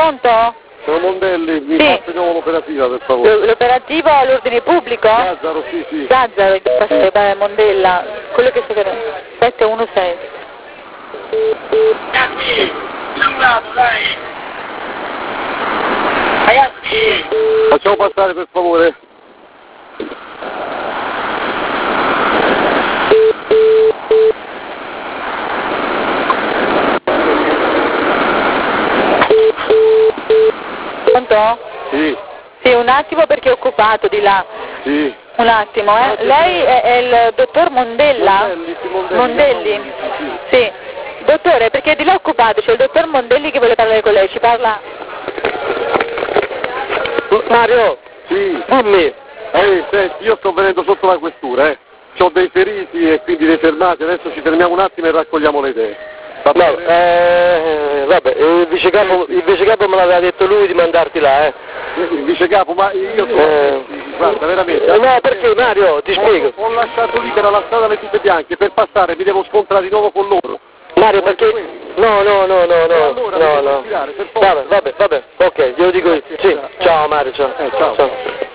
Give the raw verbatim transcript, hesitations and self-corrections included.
Pronto? Sono Mondelli, mi Sì. passano l'operativa per favore. L'operativo all'ordine pubblico? Gazzaro, sì, sì. Gazzaro, da Mondella, quello che sta sette uno sei. Ragazzi, lato, dai. Ragazzi. Facciamo passare per favore. Pronto? Sì. Sì, un attimo perché è occupato di là. Sì. Un attimo, eh. Lei è, è il dottor Mondella? Mondelli, sì, Mondelli. Mondelli? Sì, sì. Sì. Dottore, perché di là è occupato, c'è il dottor Mondelli che vuole parlare con lei, ci parla? Mario, sì, dimmi. Eh, senti, io sto venendo sotto la questura, eh. Ho dei feriti e quindi dei fermati, adesso ci fermiamo un attimo e raccogliamo le idee. Va bene? No, eh, vabbè, il vice capo, il vice capo me l'aveva detto lui di mandarti là, eh. Il vice capo, ma io sono... Eh. Guarda, veramente... Eh, no, perché Mario, ti spiego. Ho, ho lasciato libera la strada alle tute bianche, per passare mi devo scontrare di nuovo con loro. Mario, perché... No, no, no, no, no, allora no, devo no. tirare, per forza. Vabbè, vabbè, vabbè, ok, glielo dico io. Sì, ciao Mario, ciao. Eh, ciao. Ciao.